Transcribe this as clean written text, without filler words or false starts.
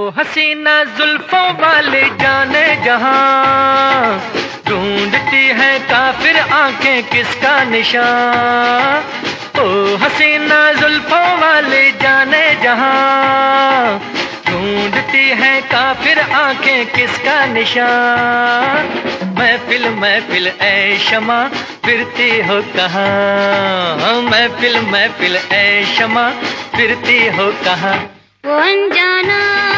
हसीना जुल्फों वाले जाने जहां, ढूंढती है काफिर आंखें किसका निशान। ओ हसीना जुल्फों वाले जाने जहां, ढूंढती है काफिर आंखें किसका निशान। महफिल महफिल ऐ शमा फिरती हो कहाँ, महफिल महफिल ऐ शमा फिरती हो कहाँ। वो अनजाना